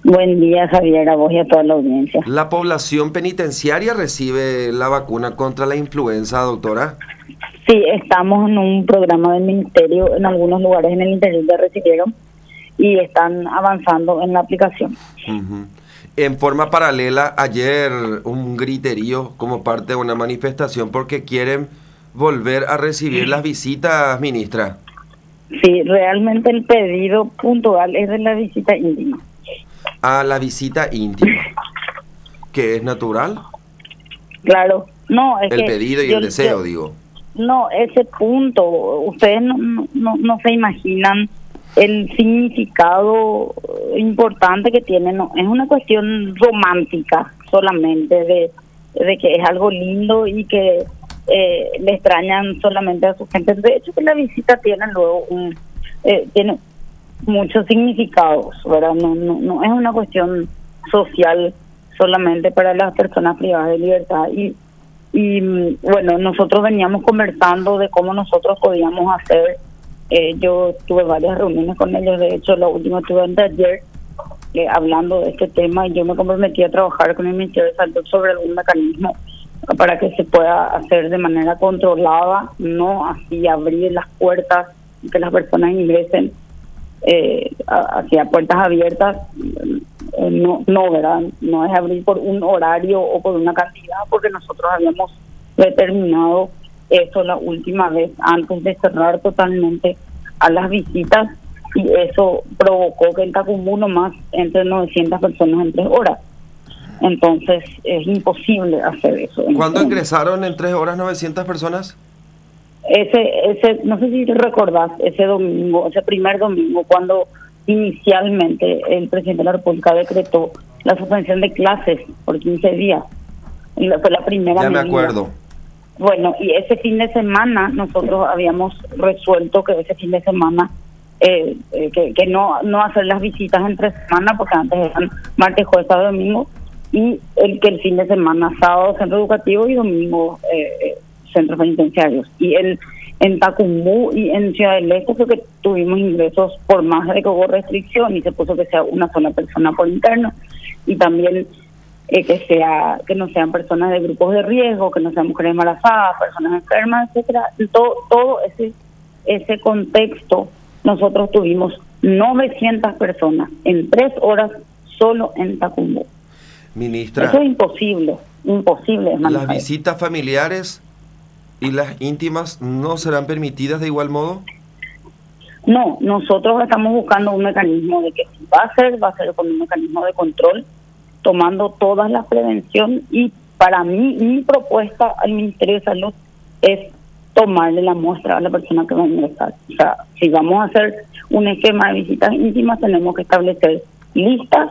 Buen día, Javier, a vos y a toda la audiencia. ¿La población penitenciaria recibe la vacuna contra la influenza, doctora? Sí, estamos en un programa del ministerio, en algunos lugares en el interior ya recibieron y están avanzando en la aplicación. Ujú. En forma paralela, ayer un griterío como parte de una manifestación porque quieren volver a recibir las visitas, ministra. Sí, realmente el pedido puntual es de la visita íntima. A la visita íntima, que es natural, Claro, no, es el que pedido y el deseo, digo. No, ese punto, ustedes no se imaginan el significado importante que tiene, no es una cuestión romántica solamente de que es algo lindo y que le extrañan solamente a su gente. De hecho, que la visita tiene luego tiene muchos significados, ¿verdad? No es una cuestión social solamente para las personas privadas de libertad. Y bueno, nosotros veníamos conversando de cómo nosotros podíamos hacer. Yo tuve varias reuniones con ellos, de hecho la última tuve ayer hablando de este tema, y yo me comprometí a trabajar con el Ministerio de Salud sobre algún mecanismo para que se pueda hacer de manera controlada, no así abrir las puertas y que las personas ingresen hacia puertas abiertas. No, ¿verdad? No es abrir por un horario o por una cantidad, porque nosotros habíamos determinado eso la última vez antes de cerrar totalmente a las visitas, y eso provocó que en Tacumú nomás entre 900 personas en 3 horas. Entonces es imposible hacer eso. ¿Cuándo ingresaron en 3 horas 900 personas? No sé si te recordás, ese domingo, ese primer domingo, cuando inicialmente el presidente de la República decretó la suspensión de clases por 15 días. Fue la primera medida. Ya me acuerdo. Bueno, y ese fin de semana nosotros habíamos resuelto que ese fin de semana que no hacer las visitas entre semanas, porque antes eran martes, jueves, sábado, domingo, y que el fin de semana, sábado centro educativo y domingo centros penitenciarios. Y en Tacumú y en Ciudad del Este fue que tuvimos ingresos por más de que hubo restricción y se puso que sea una sola persona por interno, y también que no sean personas de grupos de riesgo, que no sean mujeres embarazadas, personas enfermas, etcétera. Todo ese contexto, nosotros tuvimos 900 personas en 3 horas solo en Tacumú. Ministra, eso es imposible de manejar. ¿Las visitas familiares y las íntimas no serán permitidas de igual modo? No, nosotros estamos buscando un mecanismo de que si va a ser con un mecanismo de control, tomando todas las prevenciones, y para mí, mi propuesta al Ministerio de Salud es tomarle la muestra a la persona que va a ingresar. O sea, si vamos a hacer un esquema de visitas íntimas, tenemos que establecer listas,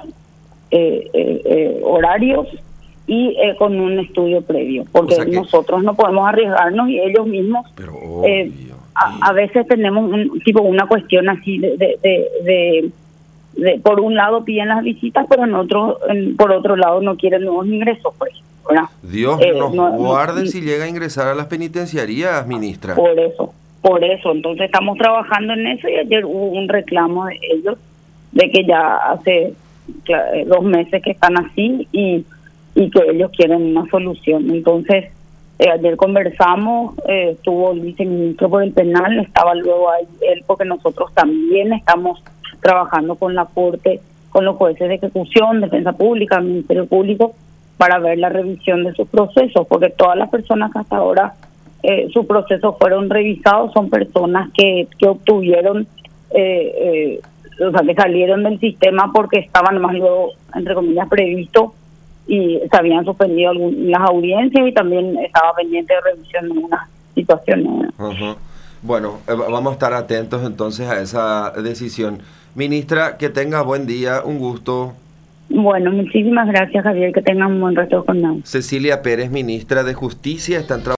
horarios y con un estudio previo, porque nosotros no podemos arriesgarnos y ellos mismos a veces tenemos una cuestión así de por un lado piden las visitas, pero por otro lado no quieren nuevos ingresos, pues, ¿verdad? Dios nos guarde si llega a ingresar a las penitenciarías, ministra. Por eso, entonces estamos trabajando en eso, y ayer hubo un reclamo de ellos de que ya hace 2 meses que están así y que ellos quieren una solución. Entonces ayer conversamos, estuvo el viceministro por el penal, estaba luego ahí él, porque nosotros también estamos trabajando con la Corte, con los jueces de ejecución, defensa pública, Ministerio Público, para ver la revisión de sus procesos, porque todas las personas que hasta ahora sus procesos fueron revisados son personas que obtuvieron, o sea, que salieron del sistema porque estaban más luego, entre comillas, previsto, y se habían suspendido las audiencias y también estaba pendiente de revisión en algunas situaciones. Bueno, vamos a estar atentos entonces a esa decisión. Ministra, que tenga buen día, un gusto. Bueno, muchísimas gracias, Javier, que tengan un buen resto con nosotros. Cecilia Pérez, ministra de Justicia, está en